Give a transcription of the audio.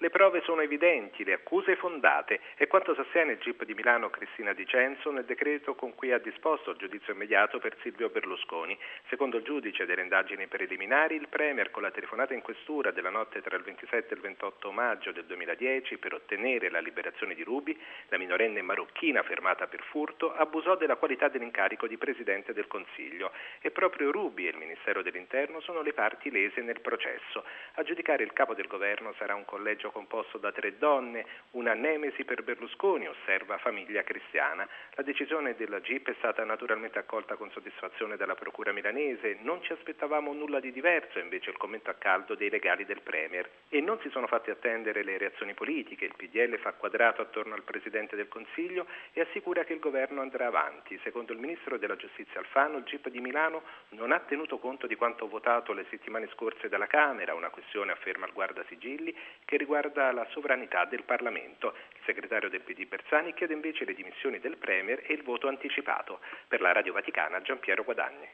Le prove sono evidenti, le accuse fondate, è quanto sostiene il GIP di Milano Cristina Di Censo nel decreto con cui ha disposto il giudizio immediato per Silvio Berlusconi. Secondo il giudice delle indagini preliminari, il Premier con la telefonata in questura della notte tra il 27 e il 28 maggio del 2010 per ottenere la liberazione di Ruby, la minorenne marocchina fermata per furto, abusò della qualità dell'incarico di Presidente del Consiglio e proprio Ruby e il Ministero dell'Interno sono le parti lese nel processo. A giudicare il capo del governo sarà un collegio composto da 3 donne, una nemesi per Berlusconi, osserva Famiglia Cristiana. La decisione della GIP è stata naturalmente accolta con soddisfazione dalla Procura milanese, non ci aspettavamo nulla di diverso, invece il commento a caldo dei legali del Premier. E non si sono fatti attendere le reazioni politiche, il PDL fa quadrato attorno al Presidente del Consiglio e assicura che il governo andrà avanti. Secondo il Ministro della Giustizia Alfano, il GIP di Milano non ha tenuto conto di quanto votato le settimane scorse dalla Camera, una questione, afferma il Guardasigilli, che riguarda la sovranità del Parlamento. Il segretario del PD Bersani chiede invece le dimissioni del Premier e il voto anticipato. Per la Radio Vaticana, Giampiero Guadagni.